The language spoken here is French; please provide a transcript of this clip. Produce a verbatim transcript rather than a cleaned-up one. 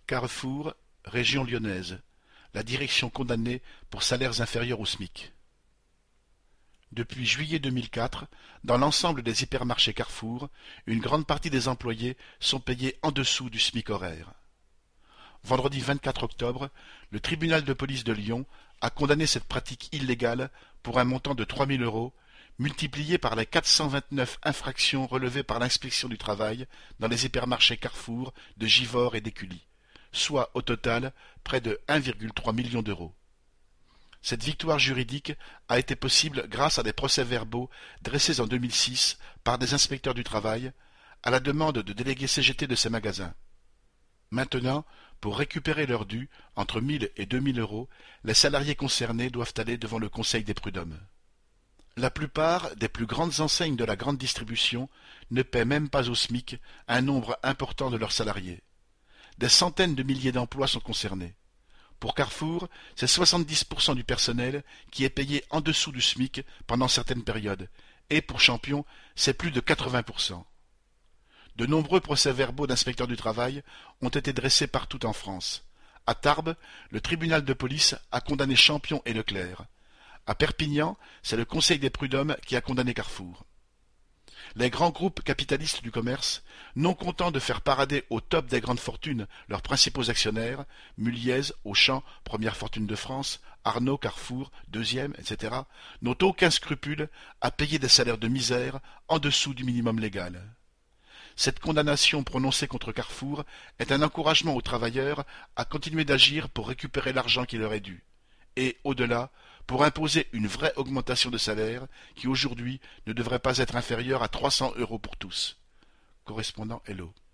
Carrefour, région lyonnaise. La direction condamnée pour salaires inférieurs au SMIC. Depuis juillet deux mille quatre, dans l'ensemble des hypermarchés Carrefour, une grande partie des employés sont payés en dessous du SMIC horaire. Vendredi vingt-quatre octobre, le tribunal de police de Lyon a condamné cette pratique illégale pour un montant de trois mille euros, multiplié par les quatre cent vingt-neuf infractions relevées par l'inspection du travail dans les hypermarchés Carrefour de Givors et d'Écully, soit au total près de un virgule trois million d'euros. Cette victoire juridique a été possible grâce à des procès-verbaux dressés en deux mille six par des inspecteurs du travail, à la demande de délégués C G T de ces magasins. Maintenant, pour récupérer leur dû, entre mille et deux mille euros, les salariés concernés doivent aller devant le Conseil des prud'hommes. La plupart des plus grandes enseignes de la grande distribution ne paient même pas au SMIC un nombre important de leurs salariés. Des centaines de milliers d'emplois sont concernés. Pour Carrefour, c'est soixante-dix pour cent du personnel qui est payé en dessous du SMIC pendant certaines périodes, et pour Champion, c'est plus de quatre-vingts pour cent. De nombreux procès-verbaux d'inspecteurs du travail ont été dressés partout en France. À Tarbes, le tribunal de police a condamné Champion et Leclerc. À Perpignan, c'est le Conseil des prud'hommes qui a condamné Carrefour. Les grands groupes capitalistes du commerce, non contents de faire parader au top des grandes fortunes leurs principaux actionnaires, Muliez, Auchan, première fortune de France, Arnaud, Carrefour, deuxième, et cetera, n'ont aucun scrupule à payer des salaires de misère en dessous du minimum légal. Cette condamnation prononcée contre Carrefour est un encouragement aux travailleurs à continuer d'agir pour récupérer l'argent qui leur est dû, et, au-delà, pour imposer une vraie augmentation de salaire qui aujourd'hui ne devrait pas être inférieure à trois cents euros pour tous. Correspondant Hello.